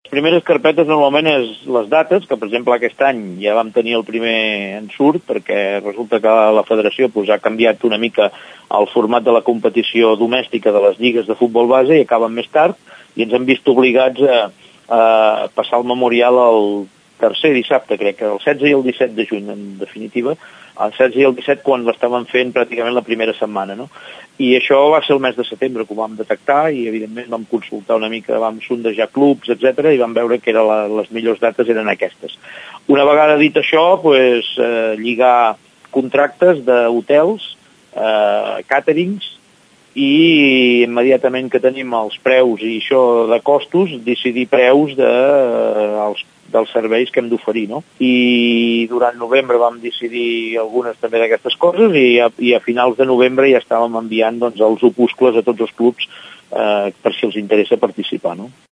Les primeres carpetes normalment és les dates, que per exemple aquest any ja vam tenir el primer ensurt, perquè resulta que la federació ha canviat una mica el format de la competició domèstica de les lligues de futbol base i acaben més tard, i ens hem vist obligats a passar el memorial al tercer dissabte, crec que el 16 i el 17 de juny, en definitiva, el 16 i el 17 quan l'estaven fent pràcticament la primera setmana, no? I això va ser el mes de setembre que ho vam detectar i evidentment vam consultar una mica, vam sondejar clubs, etc i vam veure que les millors dates eren aquestes. Una vegada dit això, lligar contractes d'hotels, càterings, i immediatament que tenim els preus i això de costos, decidir preus dels serveis que hem d'oferir, no? I durant novembre vam decidir algunes també d'aquestes coses i a finals de novembre ja estàvem enviant els opuscles a tots els clubs per si els interessa participar, no?